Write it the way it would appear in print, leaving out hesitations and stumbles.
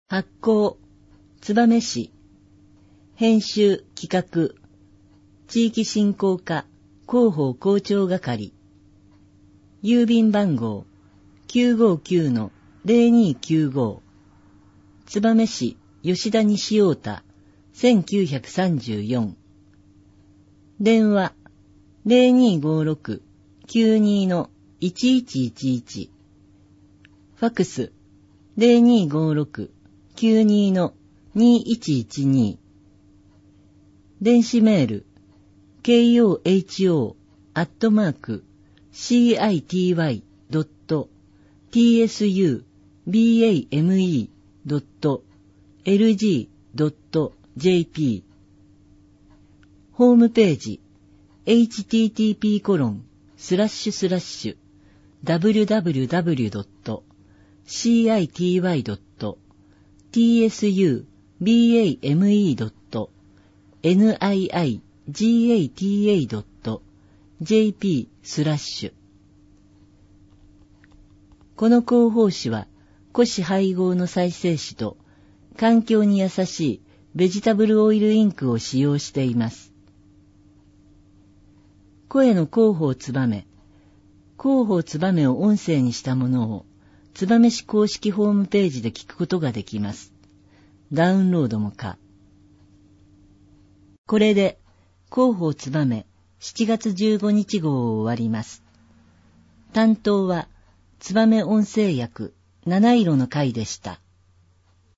発行、燕市。編集、企画、地域振興課、広報広聴係。郵便番号、959-0295。燕市、吉田西太田、1934。電話、0256-92-1111。ファクス、0256-92-2112。電子メール、koho@citybame.lg.jp。ホームページ、http://www.citybame.niigata.jp/。この広報誌は、古紙配合の再生紙と、環境に優しいベジタブルオイルインクを使用しています。声の広報つばめ、広報つばめを音声にしたものを、燕市公式ホームページで聞くことができます。ダウンロードも可。これで、広報つばめ7月15日号を終わります。担当は、燕音声役七色の会でした。